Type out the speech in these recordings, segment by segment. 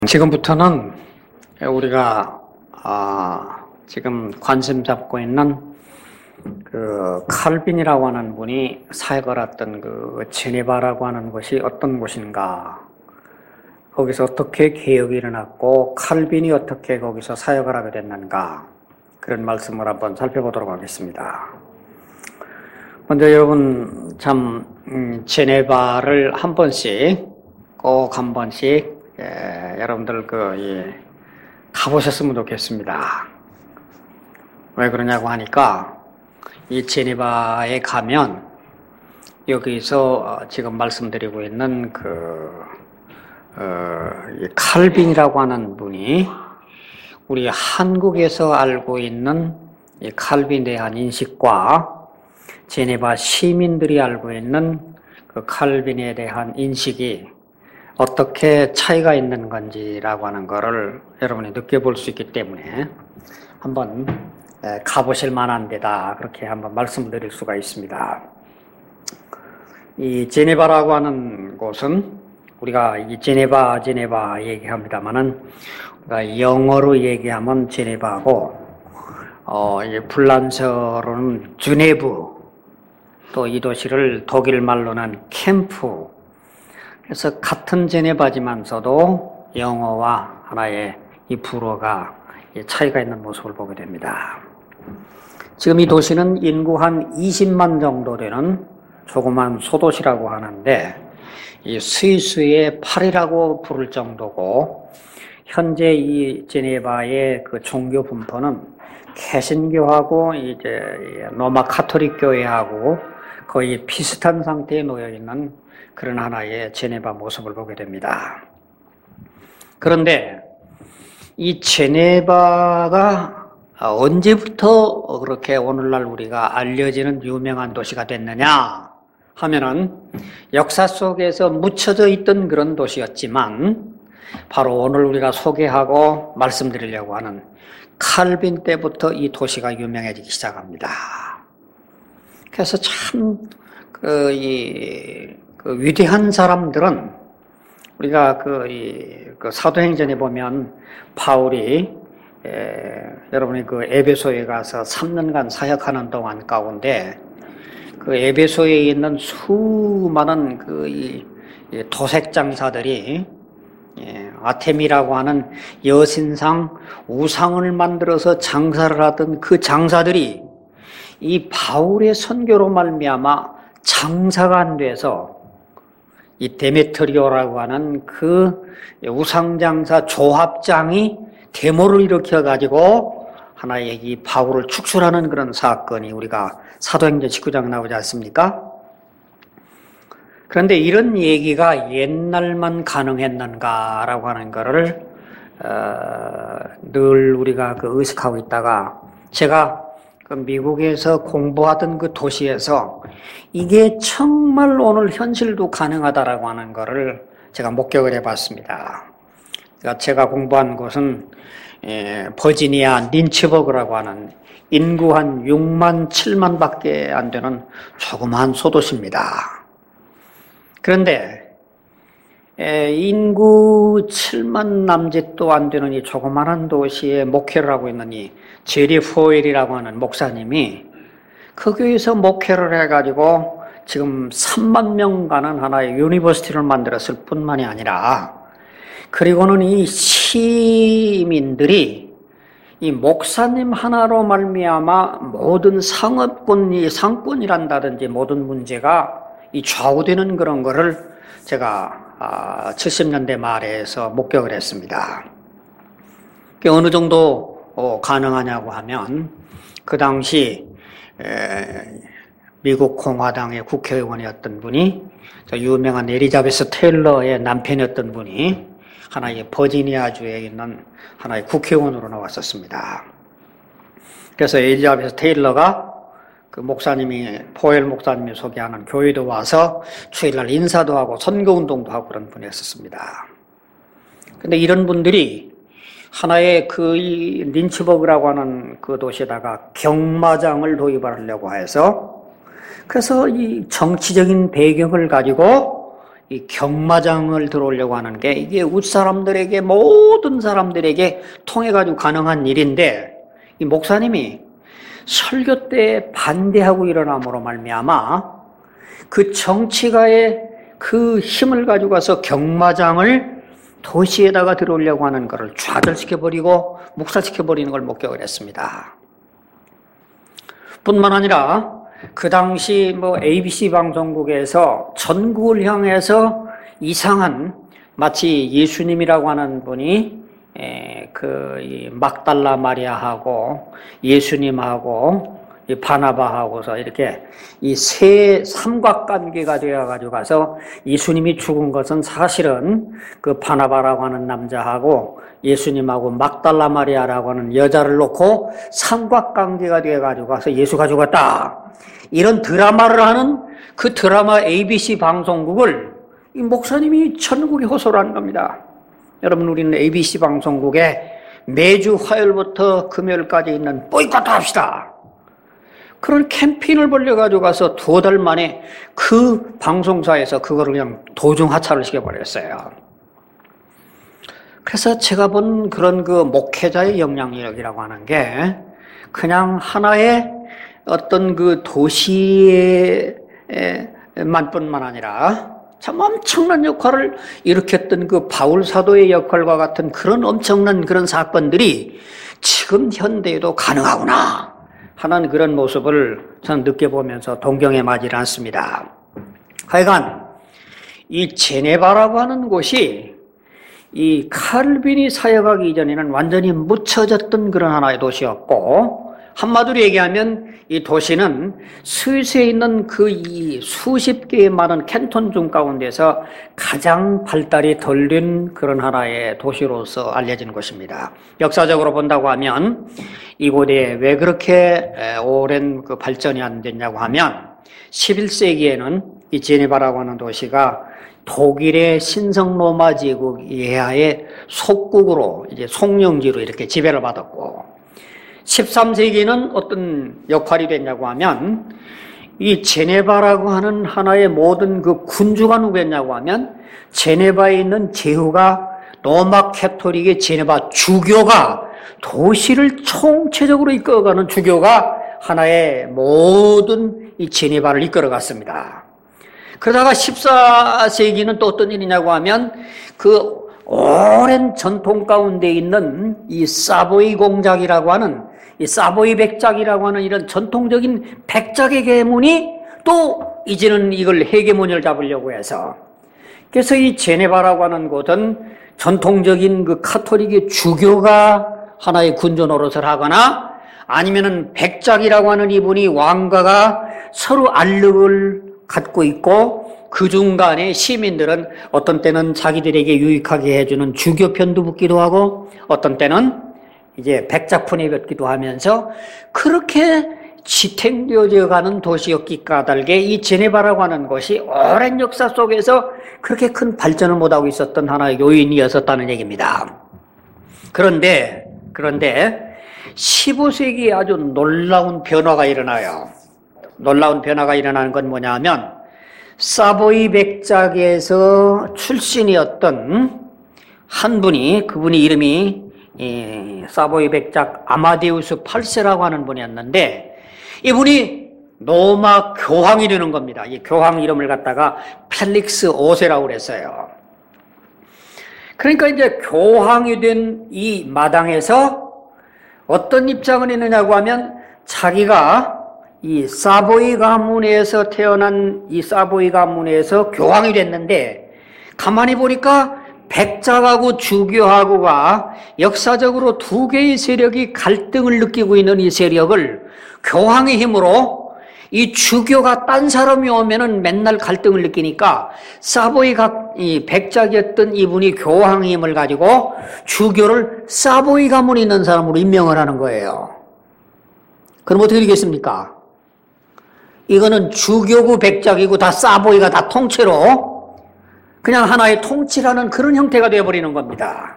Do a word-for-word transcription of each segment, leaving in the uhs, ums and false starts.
지금부터는 우리가 아, 지금 관심 잡고 있는 그 칼빈이라고 하는 분이 사역을 했던 그 제네바라고 하는 곳이 어떤 곳인가, 거기서 어떻게 개혁이 일어났고 칼빈이 어떻게 거기서 사역을 하게 됐는가, 그런 말씀을 한번 살펴보도록 하겠습니다. 먼저 여러분 참 음, 제네바를 한 번씩 꼭 한 번씩 예, 여러분들 그 예, 가보셨으면 좋겠습니다. 왜 그러냐고 하니까 이 제네바에 가면 여기서 지금 말씀드리고 있는 그 어, 이 칼빈이라고 하는 분이 우리 한국에서 알고 있는 이 칼빈에 대한 인식과 제네바 시민들이 알고 있는 그 칼빈에 대한 인식이 어떻게 차이가 있는 건지라고 하는 것을 여러분이 느껴볼 수 있기 때문에 한번 가보실 만한 데다, 그렇게 한번 말씀드릴 수가 있습니다. 이 제네바라고 하는 곳은 우리가 이 제네바 제네바 얘기합니다만은 우리가 영어로 얘기하면 제네바고, 어, 이 불란서로는 주네브, 또 이 도시를 독일 말로는 캠프. 그래서 같은 제네바지만서도 영어와 하나의 이 불어가 차이가 있는 모습을 보게 됩니다. 지금 이 도시는 인구 한 이십만 정도 되는 조그만 소도시라고 하는데, 이 스위스의 파리라고 부를 정도고, 현재 이 제네바의 그 종교 분포는 개신교하고 이제 로마 카톨릭 교회하고 거의 비슷한 상태에 놓여 있는 그런 하나의 제네바 모습을 보게 됩니다. 그런데 이 제네바가 언제부터 그렇게 오늘날 우리가 알려지는 유명한 도시가 됐느냐 하면은, 역사 속에서 묻혀져 있던 그런 도시였지만 바로 오늘 우리가 소개하고 말씀드리려고 하는 칼빈 때부터 이 도시가 유명해지기 시작합니다. 그래서 참 그 이 그 위대한 사람들은 우리가 그, 이, 그 사도행전에 보면 바울이 에, 여러분이 그 에베소에 가서 삼 년간 사역하는 동안 가운데 그 에베소에 있는 수많은 그 이, 이 도색 장사들이 예, 아테미라고 하는 여신상 우상을 만들어서 장사를 하던 그 장사들이 이 바울의 선교로 말미암아 장사가 안 돼서 이 데메트리오라고 하는 그 우상장사 조합장이 데모를 일으켜가지고 하나의 이 바울을 축출하는 그런 사건이 우리가 사도행전 십구 장 나오지 않습니까? 그런데 이런 얘기가 옛날만 가능했는가라고 하는 것을 어, 늘 우리가 그 의식하고 있다가, 제가 그 미국에서 공부하던 그 도시에서 이게 정말 오늘 현실도 가능하다라고 하는 것을 제가 목격을 해봤습니다. 그러니까 제가 공부한 곳은 에, 버지니아 린츠버그라고 하는 인구 한 육만, 칠만 밖에 안 되는 조그마한 소도시입니다. 그런데 에, 인구 칠만 남짓도 안 되는 이 조그마한 도시에 목회를 하고 있는 이 제리 포웰이라고 하는 목사님이 그 교회에서 목회를 해가지고 지금 삼만 명 가는 하나의 유니버시티를 만들었을 뿐만이 아니라, 그리고는 이 시민들이 이 목사님 하나로 말미암아 모든 상업권이 상권이란다든지 모든 문제가 이 좌우되는 그런 거를 제가 아, 칠십 년대 말에서 목격을 했습니다. 그게 어느 정도 어, 가능하냐고 하면, 그 당시 에, 미국 공화당의 국회의원이었던 분이, 저 유명한 엘리자베스 테일러의 남편이었던 분이 하나의 버지니아주에 있는 하나의 국회의원으로 나왔었습니다. 그래서 엘리자베스 테일러가 그 목사님이, 포엘 목사님이 소개하는 교회도 와서 주일날 인사도 하고 선교운동도 하고 그런 분이었습니다. 근데 이런 분들이 하나의 그 린츠버그라고 하는 그 도시에다가 경마장을 도입하려고 해서, 그래서 이 정치적인 배경을 가지고 이 경마장을 들어오려고 하는 게 이게 우리 사람들에게 모든 사람들에게 통해 가지고 가능한 일인데 이 목사님이 설교 때 반대하고 일어남으로 말미암아 그 정치가의 그 힘을 가지고 가서 경마장을 도시에다가 들어오려고 하는 것을 좌절시켜버리고 묵살시켜버리는 걸 목격을 했습니다. 뿐만 아니라 그 당시 뭐 에이비씨 방송국에서 전국을 향해서 이상한 마치 예수님이라고 하는 분이 그 막달라 마리아하고 예수님하고 이 바나바하고서 이렇게 이 세 삼각관계가 되어 가지고 가서 예수님이 죽은 것은 사실은 그 바나바라고 하는 남자하고 예수님하고 막달라 마리아라고 하는 여자를 놓고 삼각관계가 되어 가지고 가서 예수가 죽었다. 이런 드라마를 하는 그 드라마 에이비씨 방송국을 이 목사님이 천국에 호소를 하는 겁니다. 여러분, 우리는 에이비씨 방송국에 매주 화요일부터 금요일까지 있는 보이콧 합시다. 그런 캠페인을 벌려가지고 가서 두 달 만에 그 방송사에서 그거를 그냥 도중하차를 시켜버렸어요. 그래서 제가 본 그런 그 목회자의 영향력이라고 하는 게 그냥 하나의 어떤 그 도시에만 뿐만 아니라 참 엄청난 역할을 일으켰던 그 바울 사도의 역할과 같은 그런 엄청난 그런 사건들이 지금 현대에도 가능하구나 하는 그런 모습을 저는 느껴보면서 동경에 마질 않습니다. 하여간 이 제네바라고 하는 곳이 이 칼빈이 사역하기 이전에는 완전히 묻혀졌던 그런 하나의 도시였고, 한마디로 얘기하면 이 도시는 스위스에 있는 그 이 수십 개의 많은 캔톤 중 가운데서 가장 발달이 덜 된 그런 하나의 도시로서 알려진 곳입니다. 역사적으로 본다고 하면 이곳에 왜 그렇게 오랜 그 발전이 안 됐냐고 하면 십일 세기에는 이 제네바라고 하는 도시가 독일의 신성 로마 제국 이하의 속국으로 이제 속령지로 이렇게 지배를 받았고, 십삼 세기는 어떤 역할이 됐냐고 하면 이 제네바라고 하는 하나의 모든 그 군주가 누구였냐고 하면 제네바에 있는 제후가 로마 캐토릭의 제네바 주교가 도시를 총체적으로 이끌어가는 주교가 하나의 모든 이 제네바를 이끌어갔습니다. 그러다가 십사 세기는 또 어떤 일이냐고 하면 그 오랜 전통 가운데 있는 이 사보이 공작이라고 하는 이 사보이 백작이라고 하는 이런 전통적인 백작의 계문이 또 이제는 이걸 헤게모니를 잡으려고 해서, 그래서 이 제네바라고 하는 곳은 전통적인 그 카톨릭의 주교가 하나의 군주 노릇을 하거나 아니면은 백작이라고 하는 이분이 왕가가 서로 알력을 갖고 있고 그 중간에 시민들은 어떤 때는 자기들에게 유익하게 해주는 주교 편도 붙기도 하고 어떤 때는 이제 백작fun에 뱉기도 하면서 그렇게 지탱되어져 가는 도시였기 까닭에 이 제네바라고 하는 것이 오랜 역사 속에서 그렇게 큰 발전을 못하고 있었던 하나의 요인이었었다는 얘기입니다. 그런데 그런데 십오 세기에 아주 놀라운 변화가 일어나요. 놀라운 변화가 일어나는 건 뭐냐 하면 사보이 백작에서 출신이었던 한 분이, 그분이 이름이 이 사보이 백작 아마데우스 팔 세라고 하는 분이었는데 이분이 로마 교황이 되는 겁니다. 이 교황 이름을 갖다가 펠릭스 오 세라고 그랬어요. 그러니까 이제 교황이 된 이 마당에서 어떤 입장을 했느냐고 하면 자기가 이 사보이 가문에서 태어난 이 사보이 가문에서 교황이 됐는데 가만히 보니까 백작하고 주교하고가 역사적으로 두 개의 세력이 갈등을 느끼고 있는 이 세력을 교황의 힘으로, 이 주교가 딴 사람이 오면은 맨날 갈등을 느끼니까 사보이 각, 이 백작이었던 이분이 교황의 힘을 가지고 주교를 사보이 가문에 있는 사람으로 임명을 하는 거예요. 그럼 어떻게 되겠습니까? 이거는 주교고 백작이고 다 사보이가 다 통째로 그냥 하나의 통치라는 그런 형태가 되어버리는 겁니다.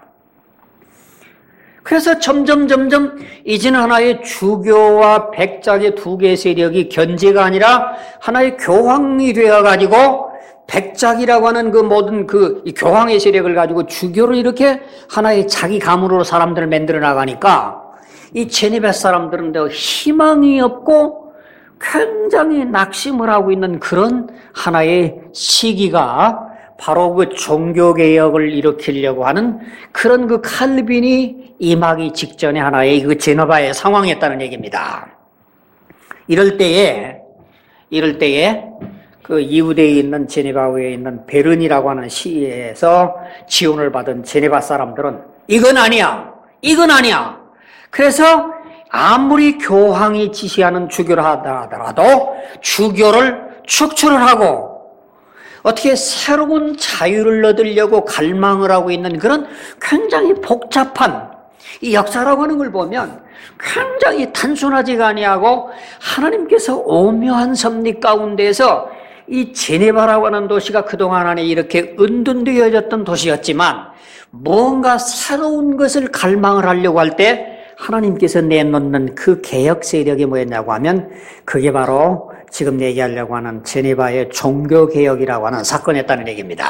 그래서 점점 점점 이제는 하나의 주교와 백작의 두 개의 세력이 견제가 아니라 하나의 교황이 되어가지고 백작이라고 하는 그 모든 그 교황의 세력을 가지고 주교를 이렇게 하나의 자기 가문으로 사람들을 만들어 나가니까 이 제네바 사람들은 더 희망이 없고 굉장히 낙심을 하고 있는 그런 하나의 시기가 바로 그 종교개혁을 일으키려고 하는 그런 그 칼빈이 임하기 직전에 하나의 그 제네바의 상황이었다는 얘기입니다. 이럴 때에, 이럴 때에 그 이후대에 있는 제네바에 있는 베른이라고 하는 시에서 지원을 받은 제네바 사람들은 이건 아니야, 이건 아니야. 그래서 아무리 교황이 지시하는 주교를 하더라도 주교를 축출을 하고 어떻게 새로운 자유를 얻으려고 갈망을 하고 있는 그런 굉장히 복잡한 이 역사라고 하는 걸 보면 굉장히 단순하지가 아니하고 하나님께서 오묘한 섭리 가운데에서 이 제네바라고 하는 도시가 그동안 안에 이렇게 은둔되어졌던 도시였지만 뭔가 새로운 것을 갈망을 하려고 할 때 하나님께서 내놓는 그 개혁 세력이 뭐였냐고 하면 그게 바로 지금 얘기하려고 하는 제네바의 종교개혁이라고 하는 사건이었다는 얘기입니다.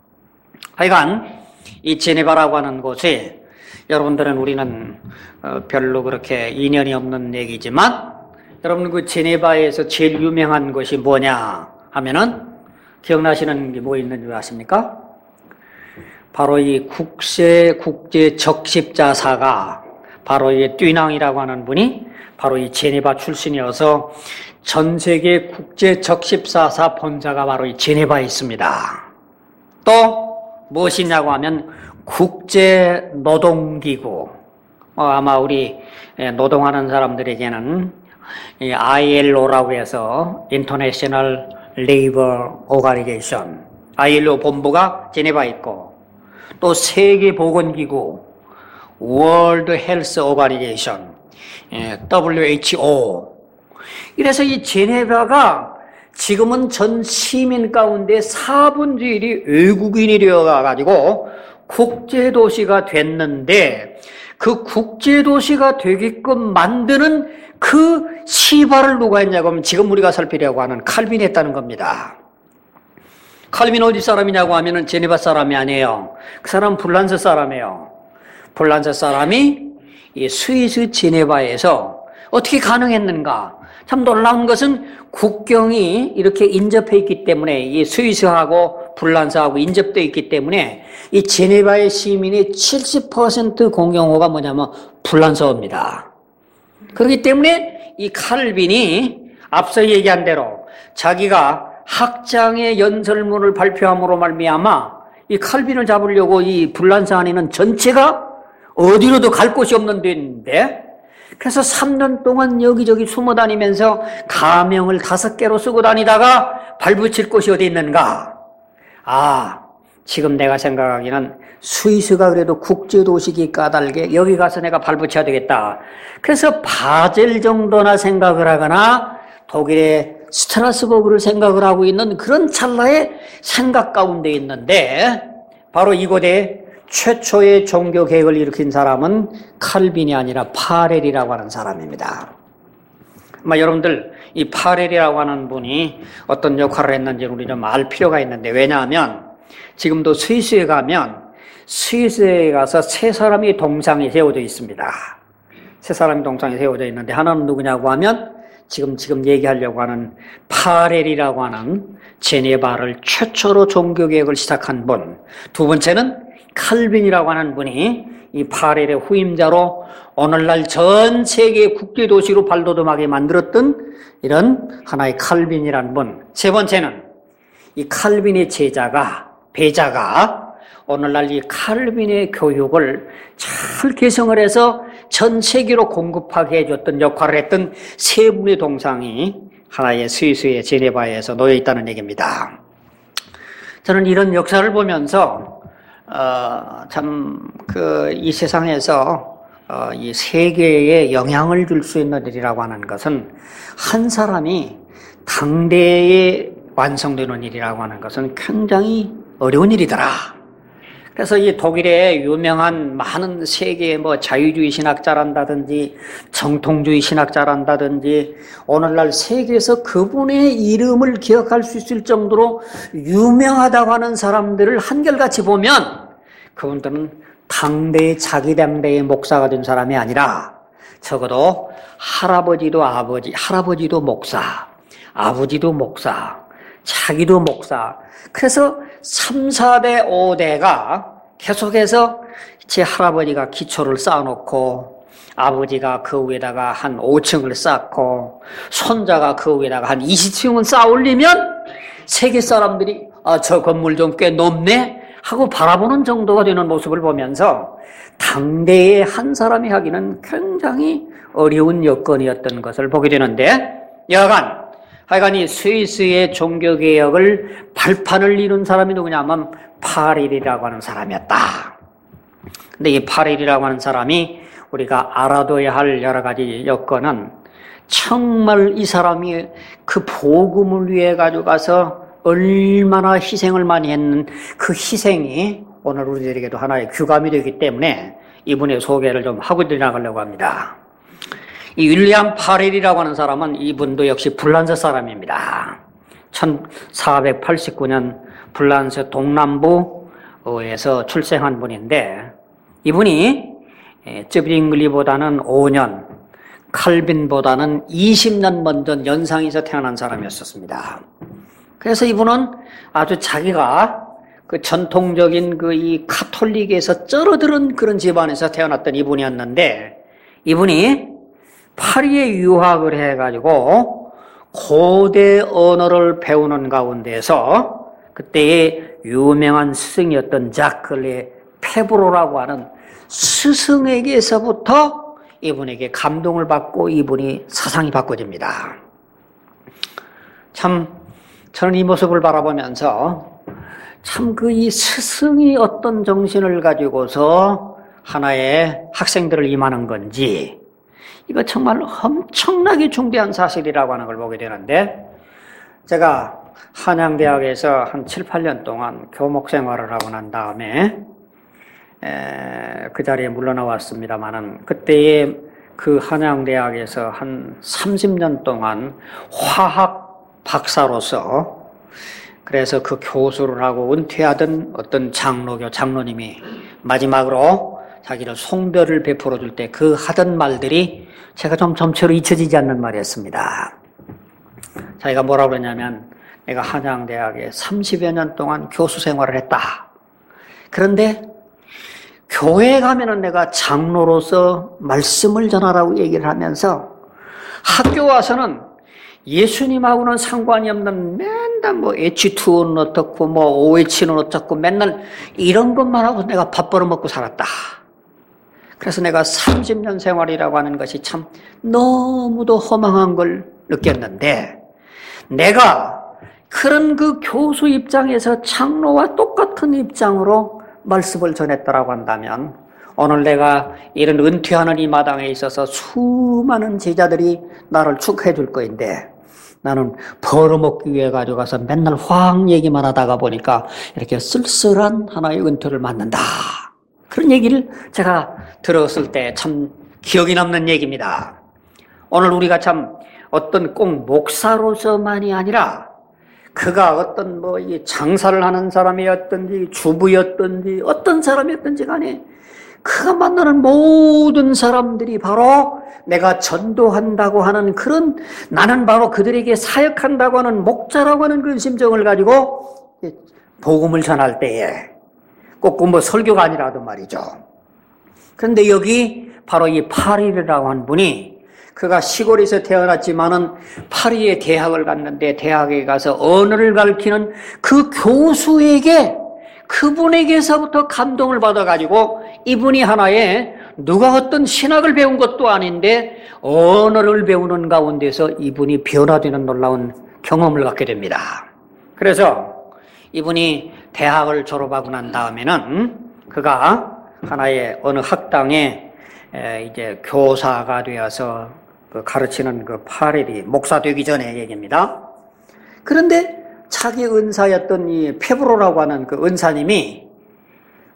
하여간 이 제네바라고 하는 곳이 여러분들은 우리는 별로 그렇게 인연이 없는 얘기지만 여러분 그 제네바에서 제일 유명한 것이 뭐냐 하면은 기억나시는 게 뭐 있는 줄 아십니까? 바로 이 국세 국제 적십자사가 바로 이 듀낭이라고 하는 분이 바로 이 제네바 출신이어서 전 세계 국제 적십사사 본사가 바로 이 제네바에 있습니다. 또 무엇이냐고 하면 국제 노동기구, 어, 아마 우리 노동하는 사람들에게는 이 아이엘오라고 해서 International Labour Organization, 아이엘오 본부가 제네바에 있고 또 세계보건기구 World Health Organization, 더블유에이치오. 이래서 이 제네바가 지금은 전 시민 가운데 사분의 일이 외국인이 되어가지고 국제도시가 됐는데 그 국제도시가 되게끔 만드는 그 시발을 누가 했냐고 하면 지금 우리가 살피려고 하는 칼빈이 했다는 겁니다. 칼빈 어디 사람이냐고 하면은 제네바 사람이 아니에요. 그 사람은 불란서 사람이에요. 불란서 사람이 이 스위스 제네바에서 어떻게 가능했는가? 참 놀라운 것은 국경이 이렇게 인접해 있기 때문에 이 스위스하고 불란서하고 인접되어 있기 때문에 이 제네바의 시민의 칠십 퍼센트 공용어가 뭐냐면 불란서어입니다. 그렇기 때문에 이 칼빈이 앞서 얘기한 대로 자기가 학장의 연설문을 발표함으로 말미암아 이 칼빈을 잡으려고 이 불란서 안에는 전체가 어디로도 갈 곳이 없는 데인데 그래서 삼 년 동안 여기저기 숨어 다니면서 가명을 다섯 개로 쓰고 다니다가 발붙일 곳이 어디 있는가? 아, 지금 내가 생각하기는 스위스가 그래도 국제도시기 까닭에 여기 가서 내가 발붙여야 되겠다. 그래서 바젤 정도나 생각을 하거나 독일의 스트라스버그를 생각을 하고 있는 그런 찰나의 생각 가운데 있는데 바로 이곳에 최초의 종교개혁을 일으킨 사람은 칼빈이 아니라 파렐이라고 하는 사람입니다. 아마 여러분들 이 파렐이라고 하는 분이 어떤 역할을 했는지는 우리 좀 알 필요가 있는데 왜냐하면 지금도 스위스에 가면 스위스에 가서 세 사람이 동상이 세워져 있습니다. 세 사람이 동상이 세워져 있는데 하나는 누구냐고 하면 지금 지금 얘기하려고 하는 파렐이라고 하는 제네바를 최초로 종교개혁을 시작한 분, 두 번째는 칼빈이라고 하는 분이 이 파렐의 후임자로 오늘날 전 세계 국제도시로 발돋움하게 만들었던 이런 하나의 칼빈이라는 분. 세 번째는 이 칼빈의 제자가, 배자가 오늘날 이 칼빈의 교육을 잘 개성을 해서 전 세계로 공급하게 해줬던 역할을 했던 세 분의 동상이 하나의 스위스의 제네바에서 놓여 있다는 얘기입니다. 저는 이런 역사를 보면서 어, 참, 그, 이 세상에서, 어, 이 세계에 영향을 줄 수 있는 일이라고 하는 것은 한 사람이 당대에 완성되는 일이라고 하는 것은 굉장히 어려운 일이더라. 그래서 이 독일의 유명한 많은 세계의 뭐 자유주의 신학자란다든지 정통주의 신학자란다든지 오늘날 세계에서 그분의 이름을 기억할 수 있을 정도로 유명하다고 하는 사람들을 한결같이 보면 그분들은 당대의 자기 당대의 목사가 된 사람이 아니라 적어도 할아버지도 아버지, 할아버지도 목사, 아버지도 목사, 자기도 목사. 그래서 삼, 사 대, 오 대가 계속해서 제 할아버지가 기초를 쌓아놓고 아버지가 그 위에다가 한 오 층을 쌓고 손자가 그 위에다가 한 이십 층을 쌓아 올리면 세계 사람들이 아, 저 건물 좀 꽤 높네 하고 바라보는 정도가 되는 모습을 보면서 당대의 한 사람이 하기는 굉장히 어려운 여건이었던 것을 보게 되는데 여하간 하여간 이 스위스의 종교개혁을 발판을 이룬 사람이 누구냐면 파렐이라고 하는 사람이었다. 근데 이 파렐이라고 하는 사람이 우리가 알아둬야 할 여러 가지 여건은 정말 이 사람이 그 복음을 위해 가지고 가서 얼마나 희생을 많이 했는 그 희생이 오늘 우리들에게도 하나의 규감이 되기 때문에 이분의 소개를 좀 하고 지나가려고 합니다. 이 윌리엄 파렐이라고 하는 사람은 이분도 역시 불란서 사람입니다. 천사백팔십구 년 불란서 동남부에서 출생한 분인데 이분이 쯔빙글리보다는 오 년, 칼빈보다는 이십 년 먼저 연상에서 태어난 사람이었습니다. 그래서 이분은 아주 자기가 그 전통적인 그 이 카톨릭에서 쩔어들은 그런 집안에서 태어났던 이분이었는데 이분이 파리에 유학을 해가지고 고대 언어를 배우는 가운데서 그때의 유명한 스승이었던 자클레 페브로라고 하는 스승에게서부터 이분에게 감동을 받고 이분이 사상이 바꿔집니다. 참 저는 이 모습을 바라보면서 참 그 이 스승이 어떤 정신을 가지고서 하나의 학생들을 임하는 건지 이거 정말 엄청나게 중대한 사실이라고 하는 걸 보게 되는데 제가 한양대학에서 한 칠, 팔 년 동안 교목 생활을 하고 난 다음에 에, 그 자리에 물러나왔습니다만은 그때의 그 한양대학에서 한 삼십 년 동안 화학 박사로서 그래서 그 교수를 하고 은퇴하던 어떤 장로교 장로님이 마지막으로 자기를 송별을 베풀어 줄 때 그 하던 말들이 제가 좀 점체로 잊혀지지 않는 말이었습니다. 자기가 뭐라고 그러냐면 내가 한양대학에 삼십여 년 동안 교수 생활을 했다. 그런데 교회에 가면은 내가 장로로서 말씀을 전하라고 얘기를 하면서 학교 와서는 예수님하고는 상관이 없는 맨날 뭐 에이치 투오는 어떻고 뭐 오에이치는 어쩌고 맨날 이런 것만 하고 내가 밥 벌어먹고 살았다. 그래서 내가 삼십 년 생활이라고 하는 것이 참 너무도 허망한 걸 느꼈는데 내가 그런 그 교수 입장에서 장로와 똑같은 입장으로 말씀을 전했다라고 한다면 오늘 내가 이런 은퇴하는 이 마당에 있어서 수많은 제자들이 나를 축하해 줄 거인데 나는 벌어먹기 위해 가져가서 맨날 화학 얘기만 하다가 보니까 이렇게 쓸쓸한 하나의 은퇴를 맞는다. 그런 얘기를 제가 들었을 때 참 기억이 남는 얘기입니다. 오늘 우리가 참 어떤 꼭 목사로서만이 아니라 그가 어떤 뭐 장사를 하는 사람이었든지 주부였든지 어떤 사람이었든지 간에 그가 만나는 모든 사람들이 바로 내가 전도한다고 하는 그런 나는 바로 그들에게 사역한다고 하는 목자라고 하는 그런 심정을 가지고 복음을 전할 때에 꼭 뭐 설교가 아니라도 말이죠. 그런데 여기 바로 이 파리라고 하는 분이 그가 시골에서 태어났지만은 파리에 대학을 갔는데 대학에 가서 언어를 가르치는 그 교수에게 그분에게서부터 감동을 받아가지고 이분이 하나의 누가 어떤 신학을 배운 것도 아닌데 언어를 배우는 가운데서 이분이 변화되는 놀라운 경험을 갖게 됩니다. 그래서 이분이 대학을 졸업하고 난 다음에는 그가 하나의 어느 학당에 이제 교사가 되어서 그 가르치는 그 파렐이 목사 되기 전의 얘기입니다. 그런데 자기 은사였던 이 페브로라고 하는 그 은사님이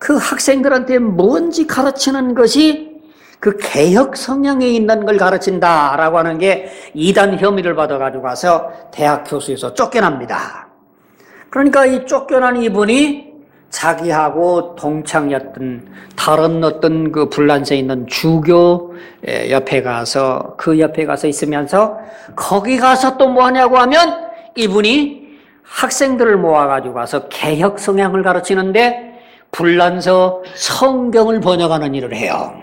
그 학생들한테 뭔지 가르치는 것이 그 개혁 성향에 있는 걸 가르친다라고 하는 게 이단 혐의를 받아가지고 가서 대학 교수에서 쫓겨납니다. 그러니까 이 쫓겨난 이분이 자기하고 동창이었던 다른 어떤 그 불란서에 있는 주교 옆에 가서 그 옆에 가서 있으면서 거기 가서 또 뭐 하냐고 하면 이분이 학생들을 모아가지고 가서 개혁 성향을 가르치는데 불란서 성경을 번역하는 일을 해요.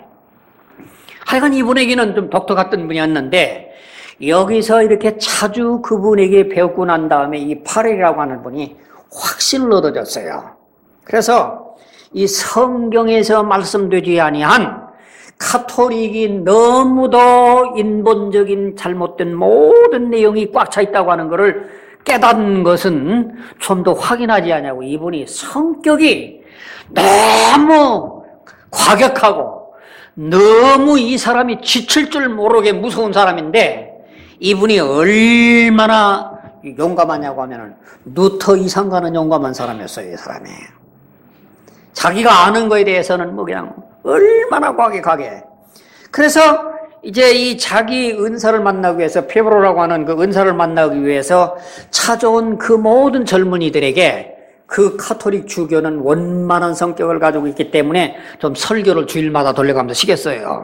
하여간 이분에게는 좀 독특 같은 분이었는데 여기서 이렇게 자주 그분에게 배우고 난 다음에 이 파렐이라고 하는 분이 확신을 얻어졌어요. 그래서 이 성경에서 말씀되지 아니한 카톨릭이 너무도 인본적인 잘못된 모든 내용이 꽉 차 있다고 하는 것을 깨닫는 것은 좀 더 확인하지 않냐고. 이분이 성격이 너무 과격하고 너무 이 사람이 지칠 줄 모르게 무서운 사람인데 이분이 얼마나 용감하냐고 하면은 루터 이상 가는 용감한 사람이었어요. 이 사람이 자기가 아는 거에 대해서는 뭐 그냥 얼마나 과격하게. 그래서 이제 이 자기 은사를 만나기 위해서 페브로라고 하는 그 은사를 만나기 위해서 찾아온 그 모든 젊은이들에게 그 카톨릭 주교는 원만한 성격을 가지고 있기 때문에 좀 설교를 주일마다 돌려가면서 시켰어요.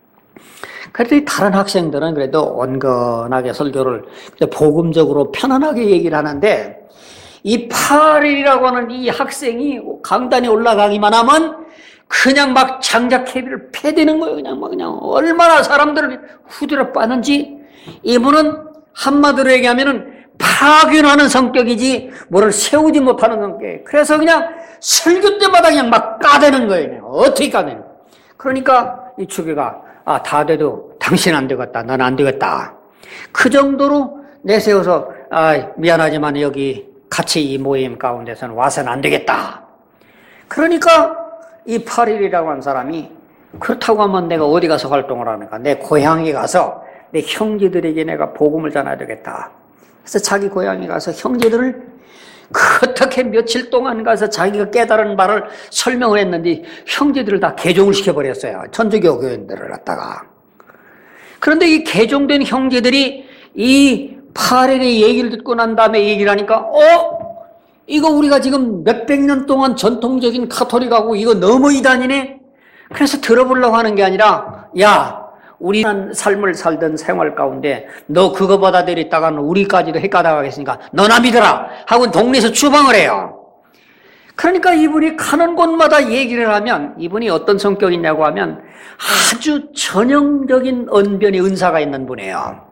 그래도 다른 학생들은 그래도 온건하게 설교를 복음적으로 편안하게 얘기를 하는데 이 파렐이라고 하는 이 학생이 강단에 올라가기만 하면 그냥 막 장작캐비를 패대는 거예요. 그냥 막 그냥 얼마나 사람들을 후드려 빠는지. 이분은 한마디로 얘기하면은 파견하는 성격이지 뭐를 세우지 못하는 성격. 그래서 그냥 설교 때마다 그냥 막 까대는 거예요. 어떻게 까대는? 그러니까 이 주교가 아, 다 돼도 당신 안 되겠다. 넌 안 되겠다. 그 정도로 내세워서 아, 미안하지만 여기 같이 이 모임 가운데서는 와서는 안 되겠다. 그러니까 이 파렐이라고 하는 사람이 그렇다고 하면 내가 어디 가서 활동을 하는가? 내 고향에 가서 내 형제들에게 내가 복음을 전해야 되겠다. 그래서 자기 고향에 가서 형제들을 어떻게 며칠 동안 가서 자기가 깨달은 바를 설명을 했는데 형제들을 다 개종을 시켜버렸어요. 천주교 교인들을 갖다가. 그런데 이 개종된 형제들이 이 파렐의 얘기를 듣고 난 다음에 얘기를 하니까 어? 이거 우리가 지금 몇백 년 동안 전통적인 카톨릭하고 이거 너무 이단이네? 그래서 들어보려고 하는 게 아니라 야, 우리는 삶을 살던 생활 가운데 너 그거 받아들였다가는 우리까지도 헷가다가겠으니까 너나 믿어라 하고 동네에서 추방을 해요. 그러니까 이분이 가는 곳마다 얘기를 하면 이분이 어떤 성격이냐고 하면 아주 전형적인 언변의 은사가 있는 분이에요.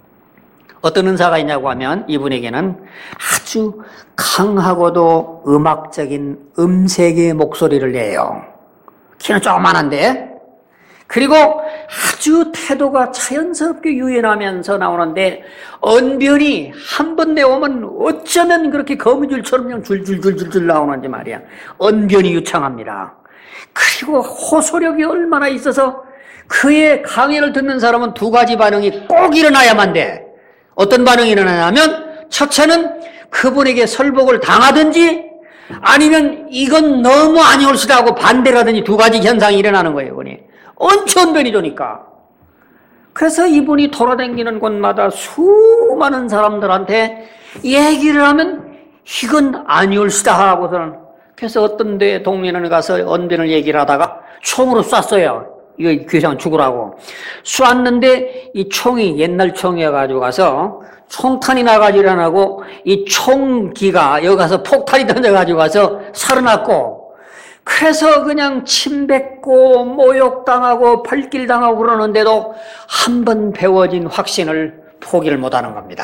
어떤 은사가 있냐고 하면 이분에게는 아주 강하고도 음악적인 음색의 목소리를 내요. 키는 조그만한데 그리고 아주 태도가 자연스럽게 유연하면서 나오는데 언변이 한 번 내오면 어쩌면 그렇게 거미줄처럼 그냥 줄줄줄줄줄 나오는지 말이야. 언변이 유창합니다. 그리고 호소력이 얼마나 있어서 그의 강의를 듣는 사람은 두 가지 반응이 꼭 일어나야만 돼. 어떤 반응이 일어나냐면 첫째는 그분에게 설복을 당하든지 아니면 이건 너무 아니올시다 하고 반대를 하든지 두 가지 현상이 일어나는 거예요. 이분이 엄청 변이 좋으니까. 그래서 이분이 돌아다니는 곳마다 수많은 사람들한테 얘기를 하면 이건 아니올시다 하고서는 그래서 어떤 데 동네에 가서 언변을 얘기를 하다가 총으로 쐈어요. 이거 귀상 죽으라고. 쐈는데 이 총이 옛날 총이어가지고 가서 총탄이 나가지고 일어나고 이 총기가 여기 가서 폭탄이 던져가지고 가서 살아났고 그래서 그냥 침뱉고 모욕당하고 발길당하고 그러는데도 한 번 배워진 확신을 포기를 못하는 겁니다.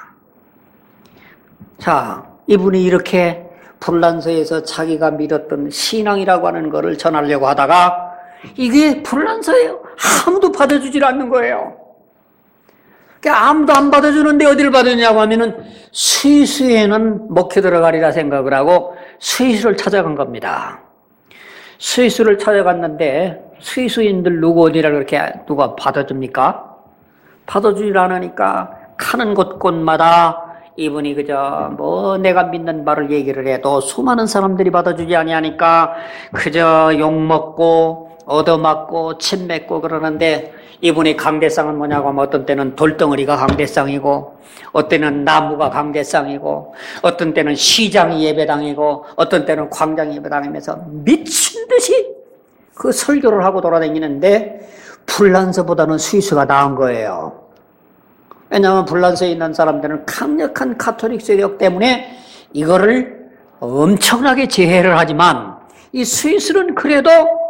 자, 이분이 이렇게 불란서에서 자기가 믿었던 신앙이라고 하는 것을 전하려고 하다가 이게 불란서예요. 아무도 받아주질 않는 거예요. 그러니까 아무도 안 받아주는데 어디를 받았냐고 하면은 스위스에는 먹혀 들어가리라 생각을 하고 스위스를 찾아간 겁니다. 스위스를 찾아갔는데 스위스인들 누구 어디라 그렇게 누가 받아줍니까? 받아주질 않으니까 가는 곳곳마다 이분이 그저 뭐 내가 믿는 바를 얘기를 해도 수많은 사람들이 받아주지 아니하니까 그저 욕먹고 얻어맞고 침 맺고 그러는데, 이분이 강대상은 뭐냐고 하면 어떤 때는 돌덩어리가 강대상이고, 어떤 때는 나무가 강대상이고, 어떤 때는 시장이 예배당이고, 어떤 때는 광장이 예배당이면서 미친 듯이 그 설교를 하고 돌아다니는데 불란서보다는 스위스가 나은 거예요. 왜냐하면 불란서에 있는 사람들은 강력한 가톨릭 세력 때문에 이거를 엄청나게 제해를 하지만, 이 스위스는 그래도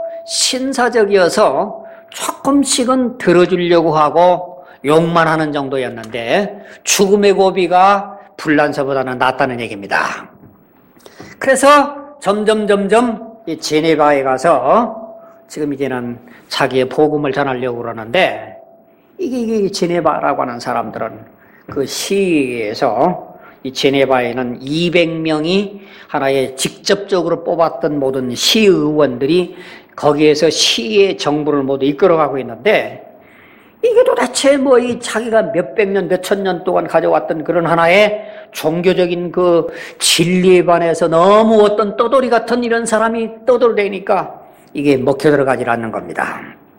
신사적이어서 조금씩은 들어주려고 하고 욕만 하는 정도였는데 죽음의 고비가 불란서보다는 낫다는 얘기입니다. 그래서 점점 점점 이 제네바에 가서 지금 이제는 자기의 복음을 전하려고 그러는데, 이게, 이게 제네바라고 하는 사람들은 그 시에서 이 제네바에는 이백 명이 하나의 직접적으로 뽑았던 모든 시의원들이 거기에서 시의 정부를 모두 이끌어가고 있는데, 이게 도대체 뭐 이 자기가 몇백 년, 몇천 년 동안 가져왔던 그런 하나의 종교적인 그 진리에 반해서 너무 어떤 떠돌이 같은 이런 사람이 떠돌대니까 이게 먹혀 들어가질 않는 겁니다.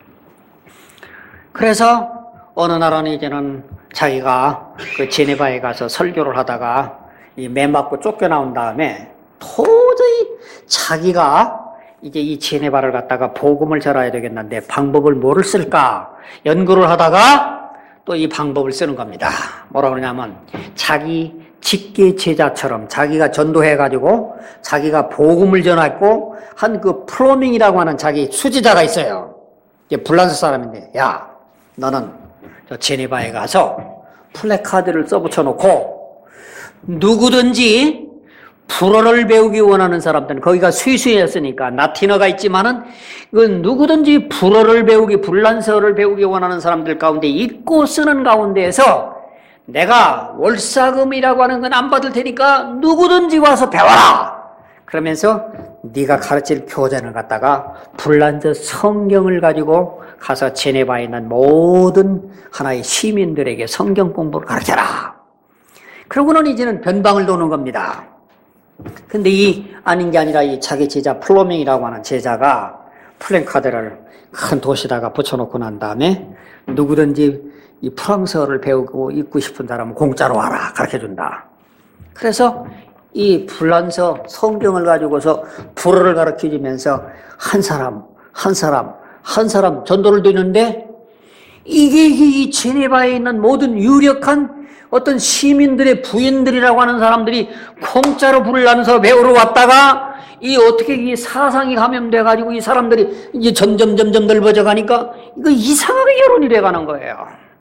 그래서 어느 날은 이제는 자기가 그 제네바에 가서 설교를 하다가 이 매 맞고 쫓겨나온 다음에 도저히 자기가 이제 이 제네바를 갖다가 복음을 전해야 되겠는데 방법을 뭐를 쓸까 연구를 하다가 또 이 방법을 쓰는 겁니다. 뭐라 그러냐면, 자기 직계 제자처럼 자기가 전도해가지고 자기가 복음을 전했고 한 그 플로밍이라고 하는 자기 수지자가 있어요. 이게 불란서 사람인데, 야, 너는 저 제네바에 가서 플래카드를 써붙여놓고 누구든지 불어를 배우기 원하는 사람들은, 거기가 스위스였으니까 라틴어가 있지만은 그 누구든지 불어를 배우기, 불란서를 배우기 원하는 사람들 가운데 읽고 쓰는 가운데에서 내가 월사금이라고 하는 건 안 받을 테니까 누구든지 와서 배워라. 그러면서 네가 가르칠 교재를 갖다가 불란서 성경을 가지고 가서 제네바에 있는 모든 하나의 시민들에게 성경 공부를 가르쳐라. 그러고는 이제는 변방을 도는 겁니다. 근데 이 아닌 게 아니라 이 자기 제자 플로밍이라고 하는 제자가 플랜카드를 큰 도시다가 붙여놓고 난 다음에 누구든지 이 프랑스어를 배우고 읽고 싶은 사람은 공짜로 와라 가르쳐준다. 그래서 이 불란서 성경을 가지고서 불어를 가르쳐주면서 한 사람 한 사람 한 사람 전도를 되는데, 이게 이 제네바에 있는 모든 유력한 어떤 시민들의 부인들이라고 하는 사람들이 공짜로 불란서 배우러 왔다가 이 어떻게 이 사상이 감염돼가지고 이 사람들이 이제 점점 점점 넓어져 가니까 이거 이상하게 여론이 돼가는 거예요.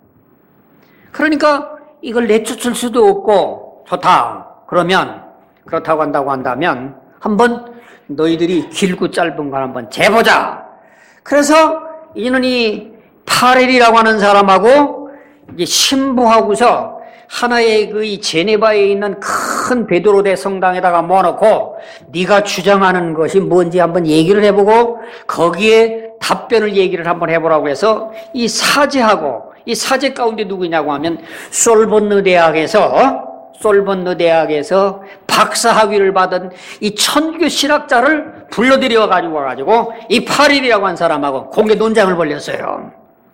그러니까 이걸 내쫓을 수도 없고, 좋다 그러면 그렇다고 한다고 한다면 한번 너희들이 길고 짧은 걸 한번 재보자. 그래서 이는 이 파렐이라고 하는 사람하고 이제 신부하고서 하나의 그 이 제네바에 있는 큰 베드로대 성당에다가 모아놓고 네가 주장하는 것이 뭔지 한번 얘기를 해보고 거기에 답변을 얘기를 한번 해보라고 해서 이 사제하고, 이 사제 가운데 누구냐고 하면 솔본느 대학에서 솔본느 대학에서 박사 학위를 받은 이 천주교 신학자를 불러들여 가지고 와가지고 이 파렐이라고 한 사람하고 공개 논쟁을 벌였어요.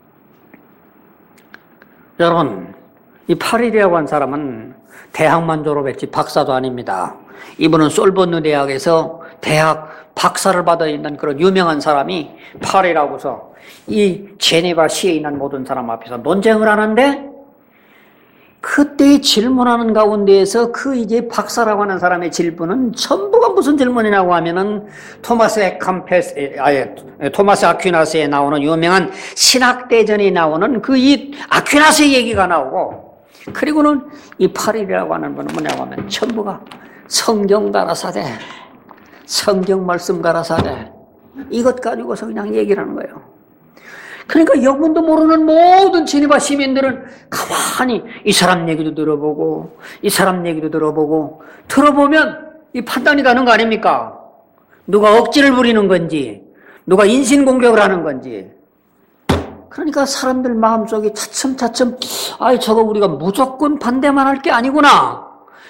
여러분, 이 파렐이라고 한 사람은 대학만 졸업했지 박사도 아닙니다. 이분은 솔본느 대학에서 대학 박사를 받아 있는 그런 유명한 사람이 파렐이라고서 이 제네바 시에 있는 모든 사람 앞에서 논쟁을 하는데, 그때 질문하는 가운데에서 그 이제 박사라고 하는 사람의 질문은 전부가 무슨 질문이냐고 하면은 토마스 에캄페스, 아예 토마스 아퀴나스에 나오는 유명한 신학대전에 나오는 그 이 아퀴나스의 얘기가 나오고, 그리고는 이 파렐이라고 하는 분은 뭐냐고 하면 전부가 성경 가라사대, 성경 말씀 가라사대, 이것 가지고서 그냥 얘기를 하는 거예요. 그러니까 영문도 모르는 모든 제네바 시민들은 가만히 이 사람 얘기도 들어보고 이 사람 얘기도 들어보고, 들어보면 이 판단이 가는 거 아닙니까? 누가 억지를 부리는 건지 누가 인신공격을 하는 건지. 그러니까 사람들 마음속에 차츰차츰 아이 저거 우리가 무조건 반대만 할 게 아니구나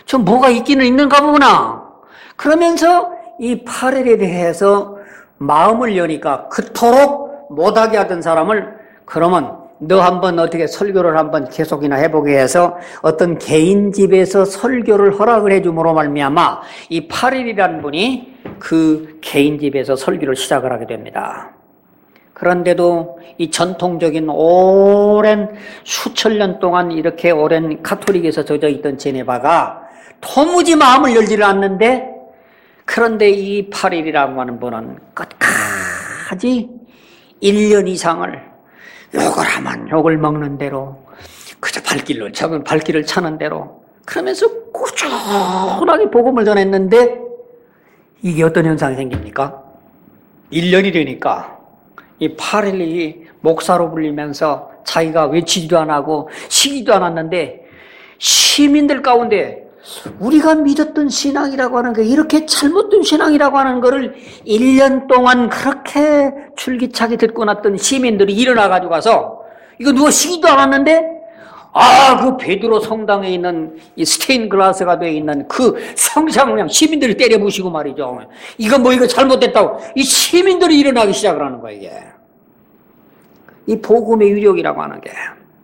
좀 뭐가 있기는 있는가 보구나. 그러면서 이 팔 일에 대해서 마음을 여니까 그토록 못하게 하던 사람을 그러면 너 한번 어떻게 설교를 한번 계속이나 해보게 해서 어떤 개인 집에서 설교를 허락을 해줌으로 말미암아 이 팔 일이라는 분이 그 개인 집에서 설교를 시작을 하게 됩니다. 그런데도 이 전통적인 오랜 수천 년 동안 이렇게 오랜 가톨릭에서 젖어 있던 제네바가 도무지 마음을 열지를 않는데, 그런데 이 팔 일이라고 하는 분은 끝까지 일 년 이상을 욕을 하면 욕을 먹는 대로, 그저 발길로 저건 발길을 차는 대로 그러면서 꾸준하게 복음을 전했는데, 이게 어떤 현상이 생깁니까? 일 년이 되니까 이 팔 일이 목사로 불리면서 자기가 외치지도 안 하고 시기도 않았는데 시민들 가운데 우리가 믿었던 신앙이라고 하는 게 이렇게 잘못된 신앙이라고 하는 거를 일 년 동안 그렇게 줄기차게 듣고 났던 시민들이 일어나가지고 가서 이거 누가 시기도 않았는데, 아, 그 베드로 성당에 있는 이 스테인 글라스가 되어 있는 그 성상을 그냥 시민들이 때려부시고 말이죠. 이거 뭐 이거 잘못됐다고 이 시민들이 일어나기 시작을 하는 거예요, 이게. 이 복음의 위력이라고 하는 게.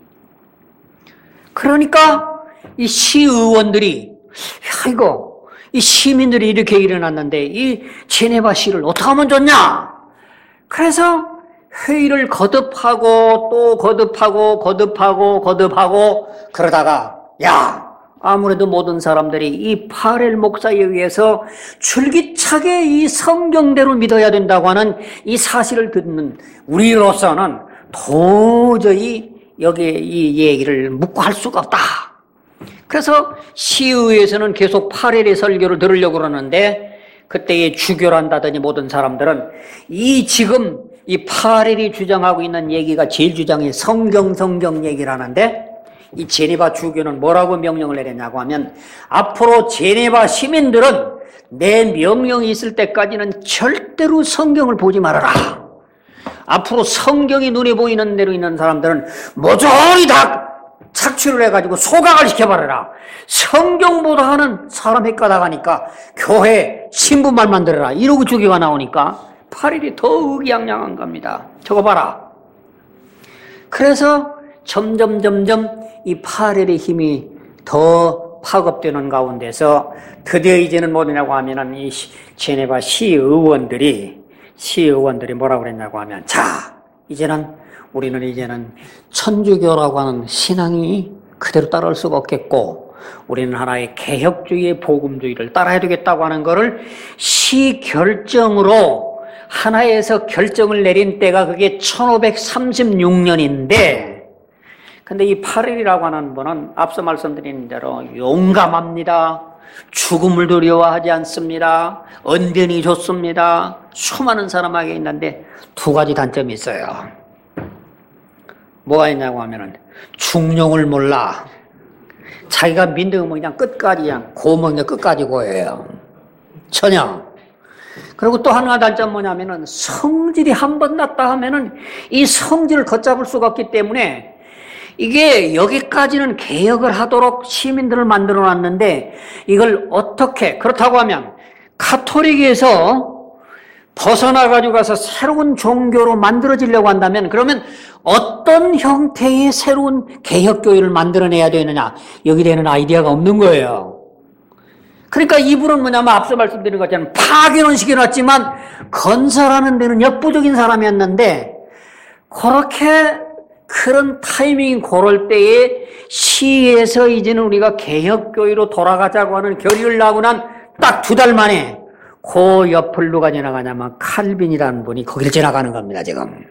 그러니까 이 시의원들이, 야, 이거, 이 시민들이 이렇게 일어났는데 이 제네바 시를 어떻게 하면 좋냐? 그래서 회의를 거듭하고 또 거듭하고 거듭하고 거듭하고 그러다가, 야, 아무래도 모든 사람들이 이 파렐 목사에 의해서 줄기차게 이 성경대로 믿어야 된다고 하는 이 사실을 듣는 우리로서는 도저히 여기에 이 얘기를 묻고 할 수가 없다. 그래서 시의회에서는 계속 파렐의 설교를 들으려고 그러는데, 그때에 주교란다더니 모든 사람들은 이 지금 이 파렐이 주장하고 있는 얘기가 제일 주장이 성경 성경 얘기를 하는데, 이 제네바 주교는 뭐라고 명령을 내렸냐고 하면, 앞으로 제네바 시민들은 내 명령이 있을 때까지는 절대로 성경을 보지 말아라. 앞으로 성경이 눈에 보이는 대로 있는 사람들은 모조리 다 착취를 해가지고 소각을 시켜버려라. 성경보다 하는 사람 헷가다가니까 교회 신부 말만 들어라. 이러고 주교가 나오니까 팔 일이 더 의기양양한 겁니다. 저거 봐라. 그래서 점점 점점 이 팔 일의 힘이 더 파급되는 가운데서 드디어 이제는 뭐냐고 하면은 이 제네바 시의원들이 시의원들이 뭐라고 그랬냐고 하면, 자, 이제는 우리는 이제는 천주교라고 하는 신앙이 그대로 따라올 수가 없겠고, 우리는 하나의 개혁주의의 복음주의를 따라야 되겠다고 하는 것을 시 결정으로 하나에서 결정을 내린 때가 그게 천오백삼십육 년인데, 근데 이 팔 일이라고 하는 분은 앞서 말씀드린 대로 용감합니다. 죽음을 두려워하지 않습니다. 언변이 좋습니다. 수많은 사람에게 있는데 두 가지 단점이 있어요. 뭐가 있냐고 하면은 중용을 몰라. 자기가 믿는 거 그냥 끝까지 그냥 고먹는 끝까지 고해요. 전혀. 그리고 또 하나 단점 뭐냐면은 성질이 한 번 났다 하면은 이 성질을 걷잡을 수가 없기 때문에, 이게 여기까지는 개혁을 하도록 시민들을 만들어 놨는데 이걸 어떻게, 그렇다고 하면 가톨릭에서 벗어나가지고 가서 새로운 종교로 만들어지려고 한다면, 그러면 어떤 형태의 새로운 개혁교회를 만들어내야 되느냐, 여기 되는 아이디어가 없는 거예요. 그러니까 이분은 뭐냐면 앞서 말씀드린 것처럼 파견은 시켜놨지만 건설하는 데는 역부족인 사람이었는데, 그렇게 그런 타이밍이 고를 때에 시에서 이제는 우리가 개혁교회로 돌아가자고 하는 결의를 하고 난 딱 두 달 만에 그 옆을 누가 지나가냐면 칼빈이라는 분이 거기를 지나가는 겁니다, 지금.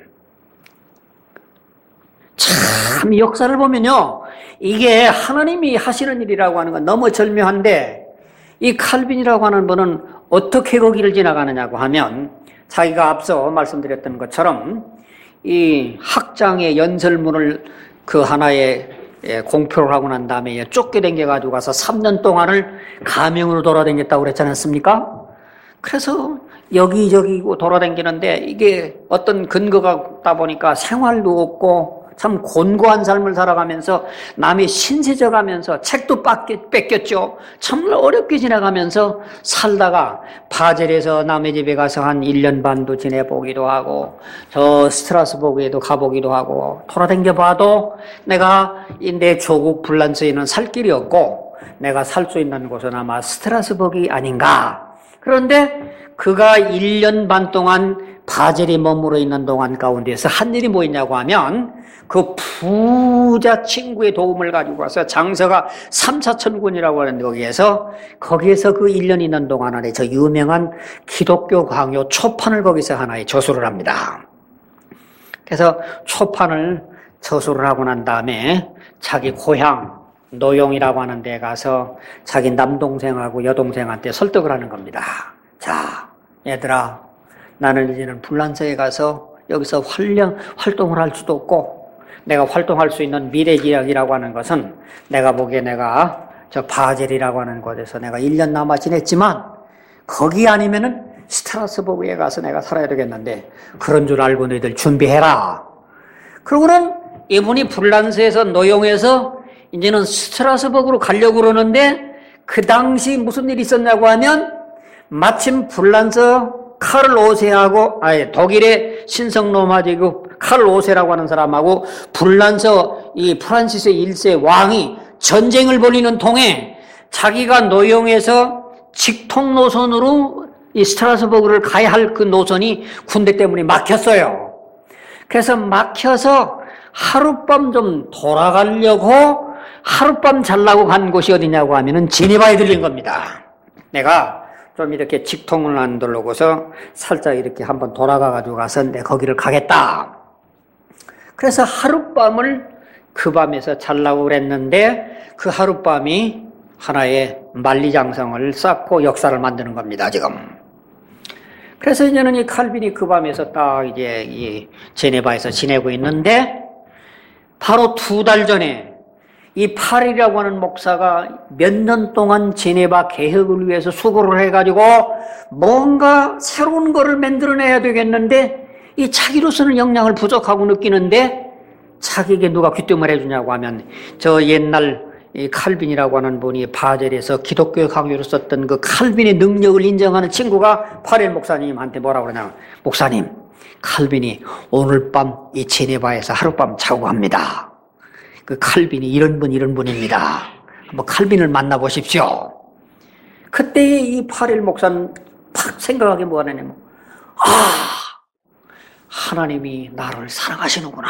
참, 역사를 보면요, 이게 하나님이 하시는 일이라고 하는 건 너무 절묘한데, 이 칼빈이라고 하는 분은 어떻게 거기를 지나가느냐고 하면, 자기가 앞서 말씀드렸던 것처럼 이 학장의 연설문을 그 하나의 공표를 하고 난 다음에 쫓겨댕겨가지고 가서 삼 년 동안을 가명으로 돌아다녔다고 그랬지 않습니까? 그래서 여기저기 돌아다니는데 이게 어떤 근거가 없다 보니까 생활도 없고 참 곤고한 삶을 살아가면서 남의 신세져 가면서 책도 뺏겼죠. 정말 어렵게 지나가면서 살다가 바젤에서 남의 집에 가서 한 일 년 반도 지내보기도 하고 저 스트라스부르에도 가보기도 하고 돌아다녀 봐도 내가 내 조국 불란서에는 살 길이 없고 내가 살 수 있는 곳은 아마 스트라스부르 아닌가. 그런데 그가 일 년 반 동안 바젤에 머물러 있는 동안 가운데서 한 일이 뭐였냐고 하면 그 부자 친구의 도움을 가지고 와서 장서가 삼사천군이라고 하는데 거기에서 거기에서 그 일 년 있는 동안 안에 저 유명한 기독교 강요 초판을 거기서 하나의 저수를 합니다. 그래서 초판을 저수를 하고 난 다음에 자기 고향 노용이라고 하는 데 가서 자기 남동생하고 여동생한테 설득을 하는 겁니다. 자, 얘들아, 나는 이제는 불란서에 가서 여기서 활령, 활동을 할 수도 없고 내가 활동할 수 있는 미래지역이라고 하는 것은 내가 보기에 내가 저 바젤이라고 하는 곳에서 내가 일 년 남아 지냈지만 거기 아니면은 스트라스부르에 가서 내가 살아야 되겠는데 그런 줄 알고 너희들 준비해라. 그러고는 이분이 불란서에서 노용해서 이제는 스트라스부르로 가려고 그러는데 그 당시 무슨 일이 있었냐고 하면 마침 불란서 카를 오세하고 아예 독일의 신성 로마제국 카를 오세라고 하는 사람하고 불란서 이 프란시스 일 세 왕이 전쟁을 벌이는 통에 자기가 노용해서 직통 노선으로 이 스트라스부르를 가야 할 그 노선이 군대 때문에 막혔어요. 그래서 막혀서 하룻밤 좀 돌아가려고 하룻밤 자려고 간 곳이 어디냐고 하면은 제네바에 들린 겁니다. 내가 좀 이렇게 직통을 안 돌르고서 살짝 이렇게 한번 돌아가가지고 가서 내 거기를 가겠다. 그래서 하룻밤을 그 밤에서 자려고 그랬는데 그 하룻밤이 하나의 만리장성을 쌓고 역사를 만드는 겁니다, 지금. 그래서 이제는 이 칼빈이 그 밤에서 딱 이제 이 제네바에서 지내고 있는데 바로 두 달 전에 이 팔이라고 하는 목사가 몇 년 동안 제네바 개혁을 위해서 수고를 해가지고 뭔가 새로운 거를 만들어내야 되겠는데 이 자기로서는 역량을 부족하고 느끼는데 자기에게 누가 귀뜸을 해주냐고 하면 저 옛날 이 칼빈이라고 하는 분이 바젤에서 기독교 강요로 썼던 그 칼빈의 능력을 인정하는 친구가 파렐 목사님한테 뭐라고 그러냐. 목사님, 칼빈이 오늘 밤 이 제네바에서 하룻밤 자고 갑니다. 그 칼빈이 이런 분 이런 분입니다. 한번 칼빈을 만나보십시오. 그때 이 파렐 목사는 팍 생각하게 뭐가 되냐면 아, 하나님이 나를 사랑하시는구나.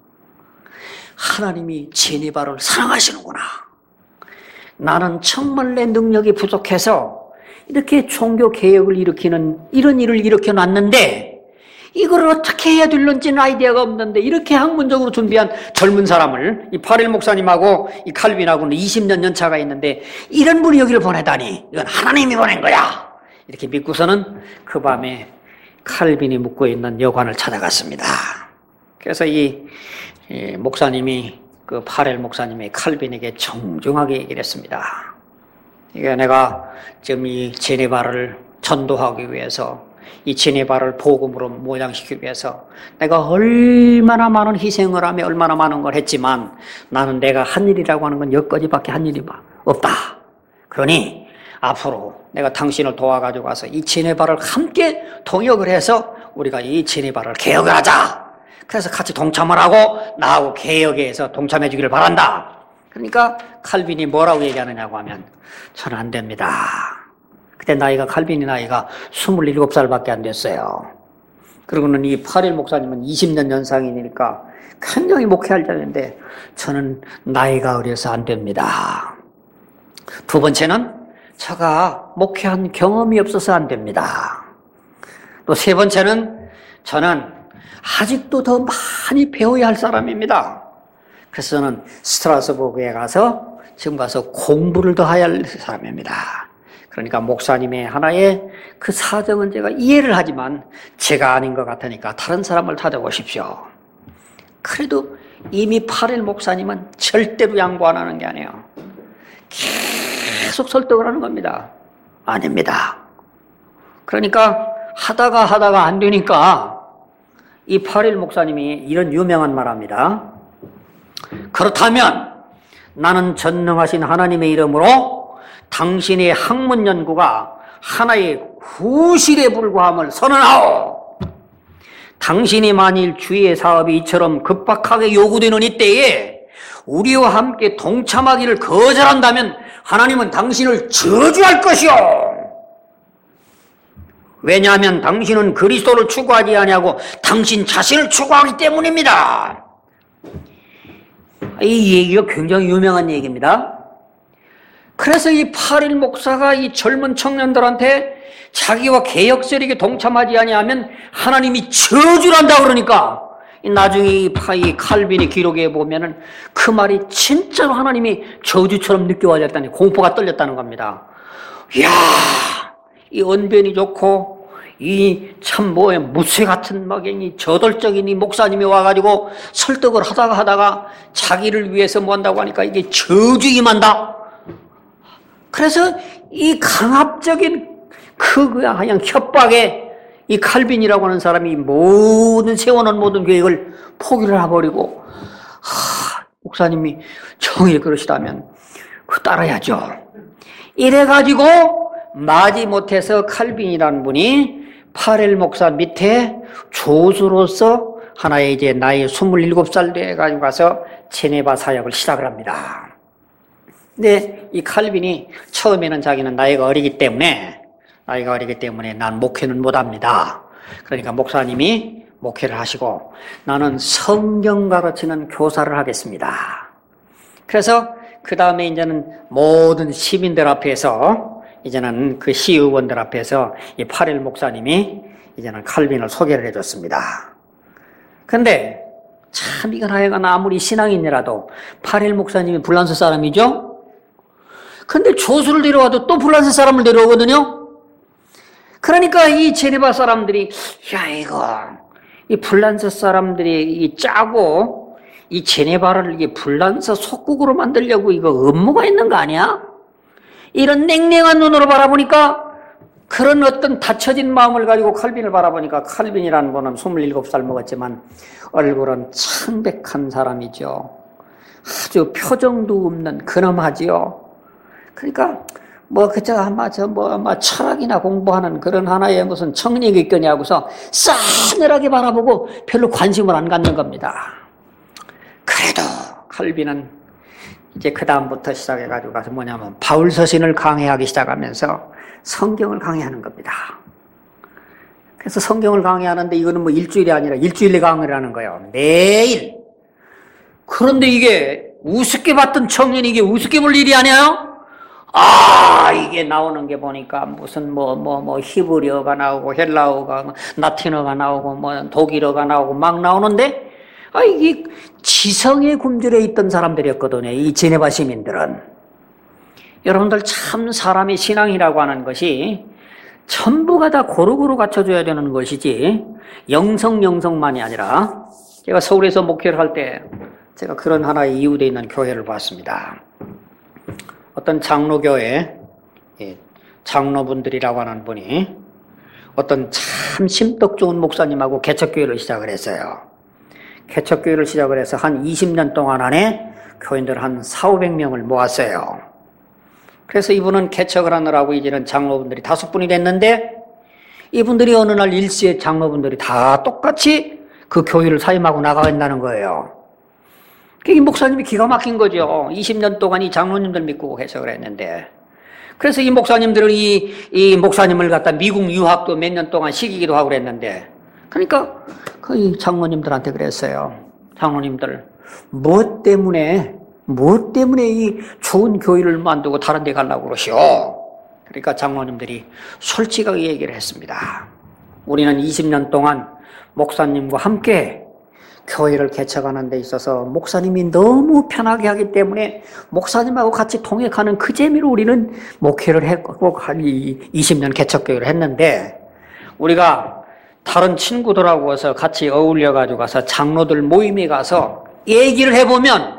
하나님이 제네바를 사랑하시는구나. 나는 정말 내 능력이 부족해서 이렇게 종교 개혁을 일으키는 이런 일을 일으켜놨는데 이걸 어떻게 해야 될런지는 아이디어가 없는데 이렇게 학문적으로 준비한 젊은 사람을 이 파렐 목사님하고 이 칼빈하고는 이십 년 연차가 있는데 이런 분이 여기를 보내다니 이건 하나님이 보낸 거야. 이렇게 믿고서는 그 밤에 칼빈이 묵고 있는 여관을 찾아갔습니다. 그래서 이, 이 목사님이 그 파렐 목사님이 칼빈에게 정중하게 얘기를 했습니다. 이게 내가 지금 이 제네바를 전도하기 위해서 이 제네바를 복음으로 모양시키기 위해서 내가 얼마나 많은 희생을 하며 얼마나 많은 걸 했지만 나는 내가 한 일이라고 하는 건 여기까지밖에 한 일이 없다. 그러니 앞으로 내가 당신을 도와가지고 와서 이 제네바를 함께 동역을 해서 우리가 이 제네바를 개혁을 하자. 그래서 같이 동참을 하고 나하고 개혁에 해서 동참해 주기를 바란다. 그러니까 칼빈이 뭐라고 얘기하느냐고 하면 저는 안 됩니다. 그때 나이가 칼빈이 나이가 스물일곱 살밖에 안 됐어요. 그리고는 이 파렐 목사님은 이십 년 연상이니까 굉장히 목회할 자인데 저는 나이가 어려서 안 됩니다. 두 번째는 제가 목회한 경험이 없어서 안 됩니다. 또 세 번째는 저는 아직도 더 많이 배워야 할 사람입니다. 그래서 저는 스트라스부르에 가서 지금 가서 공부를 더 해야 할 사람입니다. 그러니까 목사님의 하나의 그 사정은 제가 이해를 하지만 제가 아닌 것 같으니까 다른 사람을 찾아보십시오. 그래도 이미 파렐 목사님은 절대로 양보 안 하는 게 아니에요. 계속 설득을 하는 겁니다. 아닙니다. 그러니까 하다가 하다가 안 되니까 이 파렐 목사님이 이런 유명한 말 합니다. 그렇다면 나는 전능하신 하나님의 이름으로 당신의 학문 연구가 하나의 후실에 불과함을 선언하오. 당신이 만일 주의 사업이 이처럼 급박하게 요구되는 이때에 우리와 함께 동참하기를 거절한다면 하나님은 당신을 저주할 것이오. 왜냐하면 당신은 그리스도를 추구하지 아니하고 당신 자신을 추구하기 때문입니다. 이 얘기가 굉장히 유명한 얘기입니다. 그래서 이 파릴 목사가 이 젊은 청년들한테 자기와 개혁 세력에 동참하지 아니하면 하나님이 저주를 한다 그러니까 나중에 이 파이 칼빈의 기록에 보면은 그 말이 진짜로 하나님이 저주처럼 느껴졌다니 공포가 떨렸다는 겁니다. 이야, 이 언변이 좋고 이 참 뭐에 무쇠 같은 막이 저돌적인 이 목사님이 와가지고 설득을 하다가 하다가 자기를 위해서 뭐 한다고 하니까 이게 저주 임한다. 그래서 이 강압적인 그 그냥 협박에 이 칼빈이라고 하는 사람이 모든 세워놓은 모든 계획을 포기를 해버리고, 하, 목사님이 정말 그러시다면 그 따라야죠. 이래가지고 마지못해서 칼빈이라는 분이 파렐 목사 밑에 조수로서 하나의 이제 나이 스물일곱 살 돼가지고 가서 제네바 사역을 시작을 합니다. 근데 이 칼빈이 처음에는 자기는 나이가 어리기 때문에 나이가 어리기 때문에 난 목회는 못합니다. 그러니까 목사님이 목회를 하시고 나는 성경 가르치는 교사를 하겠습니다. 그래서 그 다음에 이제는 모든 시민들 앞에서 이제는 그 시의원들 앞에서 이 파렐 목사님이 이제는 칼빈을 소개를 해줬습니다. 근데 참 이건 하여간 아무리 신앙인이라도 파렐 목사님이 불란서 사람이죠? 근데 조수를 데려와도 또 불란서 사람을 데려오거든요? 그러니까 이 제네바 사람들이, 야, 이거, 이 불란서 사람들이 이 짜고, 이 제네바를 이게 불란서 속국으로 만들려고 이거 음모가 있는 거 아니야? 이런 냉랭한 눈으로 바라보니까, 그런 어떤 닫혀진 마음을 가지고 칼빈을 바라보니까, 칼빈이라는 분은 스물일곱 살 먹었지만, 얼굴은 창백한 사람이죠. 아주 표정도 없는 근엄하지요. 그러니까, 뭐, 그저, 아마, 저, 뭐, 아마, 철학이나 공부하는 그런 하나의 무슨 청력이 있거냐고서 싸늘하게 바라보고 별로 관심을 안 갖는 겁니다. 그래도, 칼빈은 이제 그다음부터 시작해가지고 가서 뭐냐면, 바울 서신을 강해하기 시작하면서 성경을 강해하는 겁니다. 그래서 성경을 강해하는데 이거는 뭐 일주일이 아니라 일주일에 강의를 하는 거예요. 매일. 그런데 이게 우습게 봤던 청년이 이게 우습게 볼 일이 아니에요? 아, 이게 나오는 게 보니까 무슨 뭐, 뭐, 뭐, 히브리어가 나오고, 헬라어가, 라틴어가 나오고, 뭐, 독일어가 나오고 막 나오는데, 아, 이게 지성의 굶주려 있던 사람들이었거든요. 이 제네바 시민들은. 여러분들 참 사람의 신앙이라고 하는 것이 전부가 다 고루고루 갖춰줘야 되는 것이지, 영성, 영성만이 아니라, 제가 서울에서 목회를 할 때, 제가 그런 하나의 이웃에 있는 교회를 봤습니다. 어떤 장로교회 장로분들이라고 하는 분이 어떤 참 심떡 좋은 목사님하고 개척교회를 시작을 했어요. 개척교회를 시작을 해서 한 이십 년 동안 안에 교인들 한 사오백 명을 모았어요. 그래서 이분은 개척을 하느라고 이제는 장로분들이 다섯 분이 됐는데 이분들이 어느 날 일시에 장로분들이 다 똑같이 그 교회를 사임하고 나가겠다는 거예요. 이 목사님이 기가 막힌 거죠. 이십 년 동안 이 장로님들 믿고 해석을 했는데. 그래서 이 목사님들은 이, 이 목사님을 갖다 미국 유학도 몇 년 동안 시키기도 하고 그랬는데. 그러니까 그 장로님들한테 그랬어요. 장로님들, 무엇 때문에, 무엇 때문에 이 좋은 교회를 만들고 다른 데 가려고 그러시오? 그러니까 장로님들이 솔직하게 얘기를 했습니다. 우리는 이십 년 동안 목사님과 함께 교회를 개척하는 데 있어서 목사님이 너무 편하게 하기 때문에 목사님하고 같이 통역하는 그 재미로 우리는 목회를 했고 이십 년 개척교회를 했는데 우리가 다른 친구들하고 와서 같이 어울려가지고 가서 장로들 모임에 가서 얘기를 해보면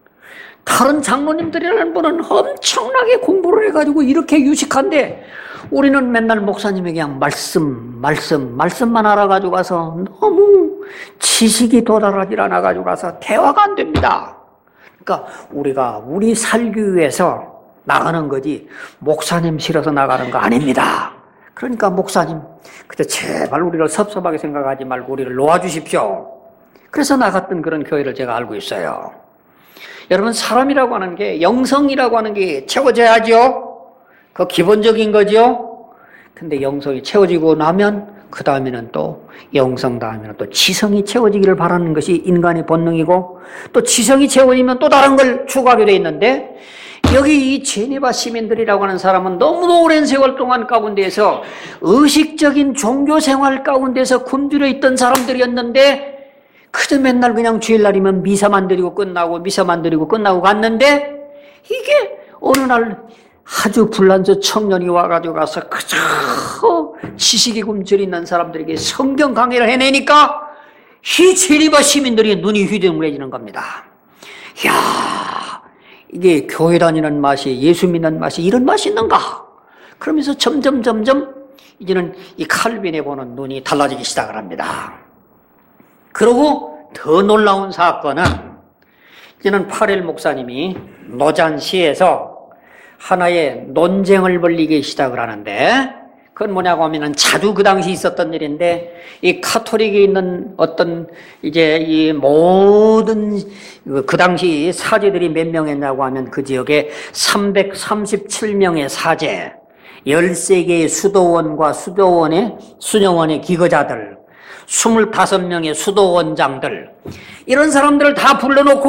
다른 장로님들이라는 분은 엄청나게 공부를 해가지고 이렇게 유식한데 우리는 맨날 목사님에게 그냥 말씀, 말씀, 말씀만 알아가지고 가서 너무 지식이 도달하지 않아가지고 가서 대화가 안 됩니다. 그러니까 우리가 우리 살기 위해서 나가는 거지 목사님 싫어서 나가는 거 아닙니다. 그러니까 목사님 그때 제발 우리를 섭섭하게 생각하지 말고 우리를 놓아주십시오. 그래서 나갔던 그런 교회를 제가 알고 있어요. 여러분 사람이라고 하는 게 영성이라고 하는 게 채워져야죠. 그 기본적인 거죠. 근데 영성이 채워지고 나면 그 다음에는 또 영성 다음에는 또 지성이 채워지기를 바라는 것이 인간의 본능이고 또 지성이 채워지면 또 다른 걸 추구하게 돼 있는데 여기 이 제네바 시민들이라고 하는 사람은 너무도 오랜 세월 동안 가운데에서 의식적인 종교 생활 가운데서 굶주려 있던 사람들이었는데 그저 맨날 그냥 주일날이면 미사만 드리고 끝나고 미사만 드리고 끝나고 갔는데 이게 어느 날 아주 불란서 청년이 와가지고 가서 그저 지식이 굶주려 있는 사람들에게 성경 강의를 해내니까 이 제네바 시민들이 눈이 휘둥그레지는 겁니다. 이야, 이게 교회 다니는 맛이, 예수 믿는 맛이 이런 맛이 있는가? 그러면서 점점 점점 이제는 이 칼빈에 보는 눈이 달라지기 시작을 합니다. 그리고 더 놀라운 사건은 이제는 파렐 목사님이 노잔시에서 하나의 논쟁을 벌이기 시작을 하는데 그건 뭐냐고 하면은 자주 그 당시 있었던 일인데 이 카톨릭에 있는 어떤 이제 이 모든 그 당시 사제들이 몇 명이었냐고 하면 그 지역에 삼백삼십칠 명의 사제, 열세 개의 수도원과 수도원의 수녀원의 기거자들, 스물다섯 명의 수도원장들 이런 사람들을 다 불러놓고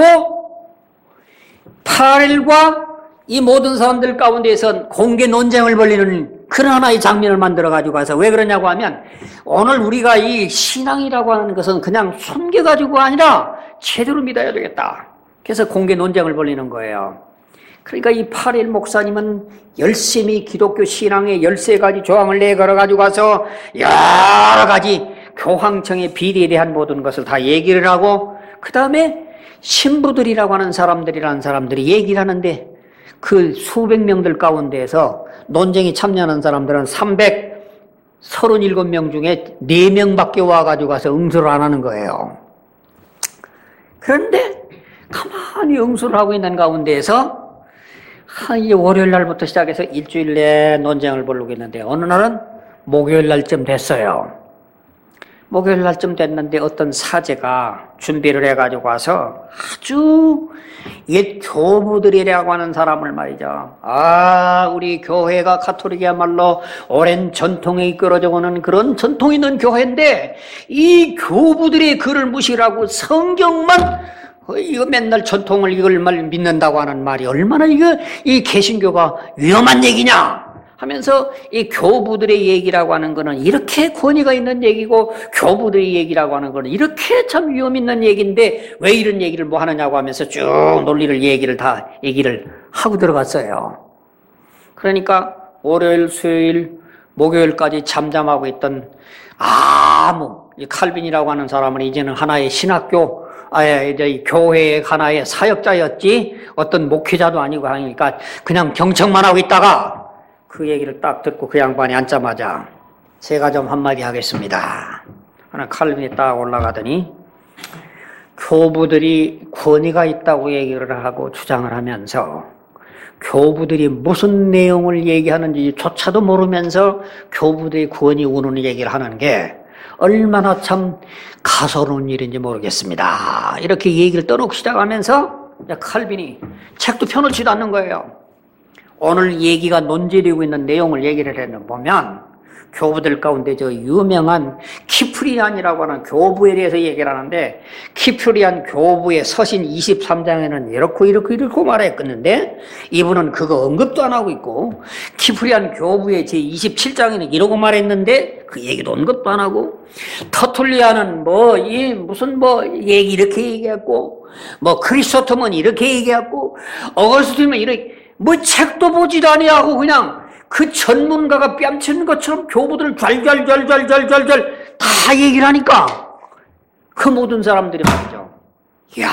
파렐과 이 모든 사람들 가운데에선 공개 논쟁을 벌이는 그런 하나의 장면을 만들어가지고 가서 왜 그러냐고 하면 오늘 우리가 이 신앙이라고 하는 것은 그냥 숨겨가지고 아니라 제대로 믿어야 되겠다. 그래서 공개 논쟁을 벌이는 거예요. 그러니까 이 파렐 목사님은 열심히 기독교 신앙의 열세 가지 조항을 내걸어가지고 가서 여러 가지 교황청의 비리에 대한 모든 것을 다 얘기를 하고 그 다음에 신부들이라고 하는 사람들이라는 사람들이 얘기를 하는데 그 수백 명들 가운데에서 논쟁에 참여하는 사람들은 삼백삼십칠 명 중에 네 명밖에 와가지고 가서 응수를 안 하는 거예요. 그런데 가만히 응수를 하고 있는 가운데에서 한 이제 월요일 날부터 시작해서 일주일 내에 논쟁을 벌이고 있는데 어느 날은 목요일 날쯤 됐어요. 목요일 날쯤 됐는데 어떤 사제가 준비를 해가지고 와서 아주 옛 교부들이라고 하는 사람을 말이죠. 아, 우리 교회가 카톨릭이야말로 오랜 전통에 이끌어져 오는 그런 전통 있는 교회인데 이 교부들의 글을 무시하고 성경만 이거 맨날 전통을 이걸 말 믿는다고 하는 말이 얼마나 이거 이 개신교가 위험한 얘기냐 하면서 이 교부들의 얘기라고 하는 거는 이렇게 권위가 있는 얘기고 교부들의 얘기라고 하는 거는 이렇게 참 위험 있는 얘기인데 왜 이런 얘기를 뭐 하느냐고 하면서 쭉 논리를 얘기를 다 얘기를 하고 들어갔어요. 그러니까 월요일, 수요일, 목요일까지 잠잠하고 있던 아무 이 칼빈이라고 하는 사람은 이제는 하나의 신학교 아예 이제 교회의 하나의 사역자였지 어떤 목회자도 아니고 하니까 그냥 경청만 하고 있다가 그 얘기를 딱 듣고 그 양반이 앉자마자 제가 좀 한마디 하겠습니다. 하나 칼빈이 딱 올라가더니 교부들이 권위가 있다고 얘기를 하고 주장을 하면서 교부들이 무슨 내용을 얘기하는지 조차도 모르면서 교부들의 권위 우는 얘기를 하는 게 얼마나 참 가소로운 일인지 모르겠습니다. 이렇게 얘기를 떠놓고 시작하면서 칼빈이 책도 펴놓지도 않는 거예요. 오늘 얘기가 논제되고 있는 내용을 얘기를 해는 보면 교부들 가운데 저 유명한 키프리안이라고 하는 교부에 대해서 얘기를 하는데 키프리안 교부의 서신 이십삼 장에는 이렇고 이렇고 이렇고 말했었는데 이분은 그거 언급도 안 하고 있고 키프리안 교부의 제이십칠 장에는 이러고 말했는데 그 얘기도 언급도 안 하고 터툴리아는 뭐 이 무슨 뭐 얘기 이렇게 얘기했고 뭐 크리스토톰은 이렇게 얘기했고 어거스틴은 이렇게 뭐 책도 보지도 아니하고 그냥 그 전문가가 뺨치는 것처럼 교부들을 잘잘잘잘잘잘잘 다 얘기를 하니까 그 모든 사람들이 말이죠. 이야,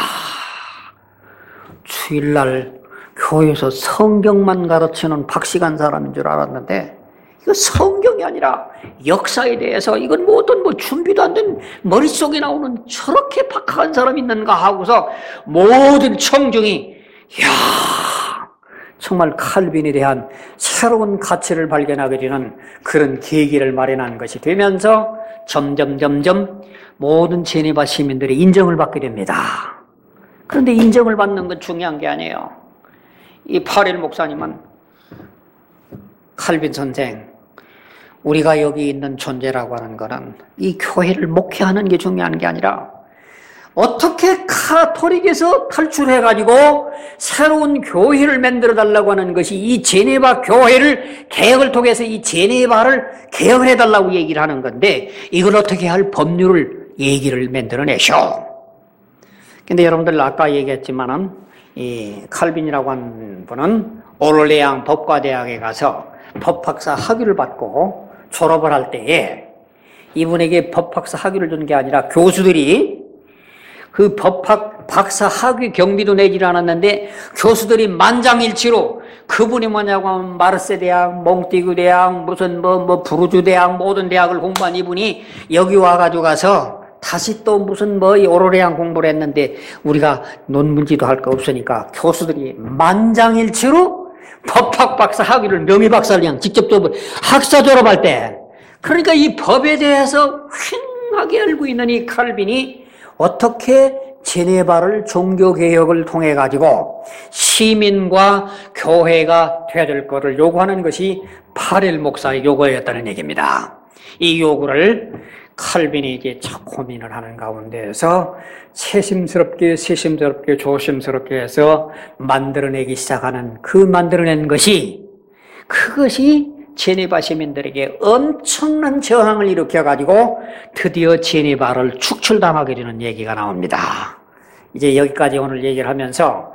주일날 교회에서 성경만 가르치는 박식한 사람인 줄 알았는데 이거 성경이 아니라 역사에 대해서 이건 뭐 어떤 뭐 준비도 안 된 머릿속에 나오는 저렇게 박한 사람이 있는가 하고서 모든 청중이 이야 정말 칼빈에 대한 새로운 가치를 발견하게 되는 그런 계기를 마련한 것이 되면서 점점 점점 모든 제네바 시민들이 인정을 받게 됩니다. 그런데 인정을 받는 건 중요한 게 아니에요. 이 파렐 목사님은 칼빈 선생, 우리가 여기 있는 존재라고 하는 것은 이 교회를 목회하는 게 중요한 게 아니라 어떻게 카톨릭에서 탈출해가지고 새로운 교회를 만들어 달라고 하는 것이 이 제네바 교회를 개혁을 통해서 이 제네바를 개혁을 해달라고 얘기를 하는 건데 이걸 어떻게 할 법률을 얘기를 만들어내셔. 근데 여러분들 아까 얘기했지만은 이 칼빈이라고 하는 분은 오르레앙 법과대학에 가서 법학사 학위를 받고 졸업을 할 때에 이분에게 법학사 학위를 준 게 아니라 교수들이 그 법학 박사 학위 경비도 내지를 않았는데 교수들이 만장일치로 그분이 뭐냐고 하면 마르세 대학, 몽띠그 대학, 무슨 뭐, 뭐 부르주 대학 모든 대학을 공부한 이분이 여기 와가지고 가서 다시 또 무슨 뭐 오로레앙 공부를 했는데 우리가 논문지도 할 거 없으니까 교수들이 만장일치로 법학 박사 학위를 명예박사를 그냥 직접 또 학사 졸업할 때 그러니까 이 법에 대해서 휑하게 알고 있는 이 칼빈이 어떻게 제네바를 종교개혁을 통해 가지고 시민과 교회가 되어야 될 것을 요구하는 것이 파렐 목사의 요구였다는 얘기입니다. 이 요구를 칼빈이 이제 참 고민을 하는 가운데에서 세심스럽게 세심스럽게 조심스럽게 해서 만들어내기 시작하는 그 만들어낸 것이 그것이 제네바 시민들에게 엄청난 저항을 일으켜가지고 드디어 제네바를 축출당하게 되는 얘기가 나옵니다. 이제 여기까지 오늘 얘기를 하면서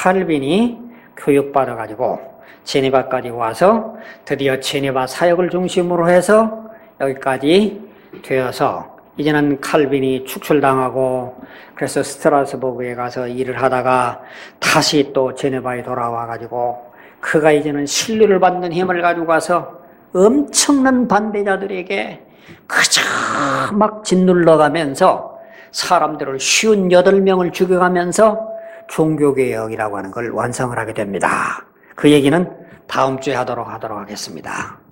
칼빈이 교육받아가지고 제네바까지 와서 드디어 제네바 사역을 중심으로 해서 여기까지 되어서 이제는 칼빈이 축출당하고 그래서 스트라스부르크에 가서 일을 하다가 다시 또 제네바에 돌아와가지고 그가 이제는 신뢰를 받는 힘을 가지고 가서 엄청난 반대자들에게 그저 막 짓눌러가면서 사람들을 오십팔 명을 죽여가면서 종교개혁이라고 하는 걸 완성을 하게 됩니다. 그 얘기는 다음 주에 하도록 하도록 하겠습니다.